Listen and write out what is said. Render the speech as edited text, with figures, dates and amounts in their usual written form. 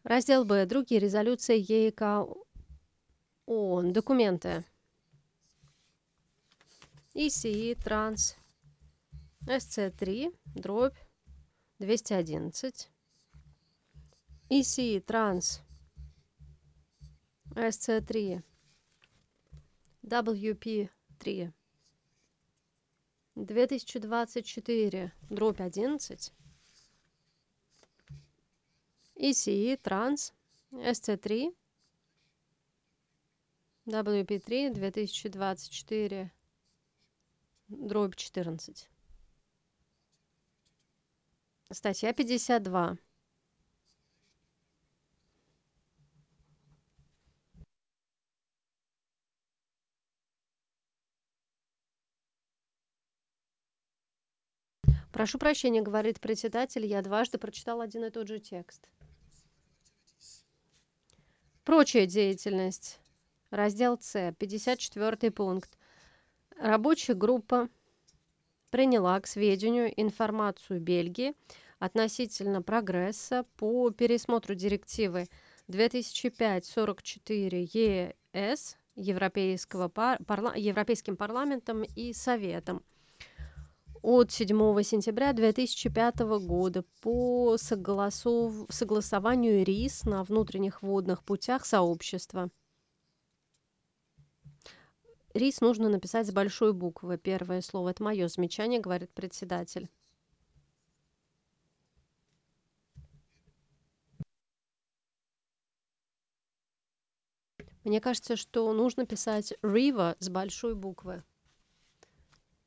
Раздел Б. Другие резолюции ЕИК ООН. Документы. ИСИ, Транс, СЦ-3, дробь 211. ИСИ, Транс, СЦ-3, WP-3, 2024, дробь 11. ИСИ, Транс, СЦ-3, WP-3, 2024, дробь 14. Статья 52. Прошу прощения, говорит председатель, я дважды прочитал один и тот же текст. Прочая деятельность. Раздел С. 54 пункт. Рабочая группа приняла к сведению информацию Бельгии относительно прогресса по пересмотру директивы 2005/44/ЕС Европейским парламентом и Советом от 7 сентября 2005 года по согласованию РИС на внутренних водных путях сообщества. РИС нужно написать с большой буквы. Первое слово. Это мое замечание, говорит председатель. Мне кажется, что нужно писать River с большой буквы.